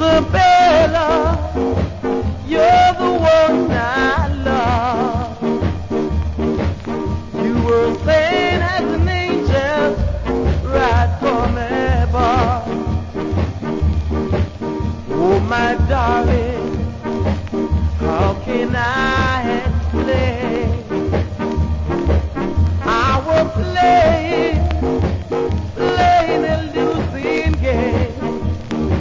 Isabella, you're the one I love. You were sane as an angel, right from above. Oh, my darling.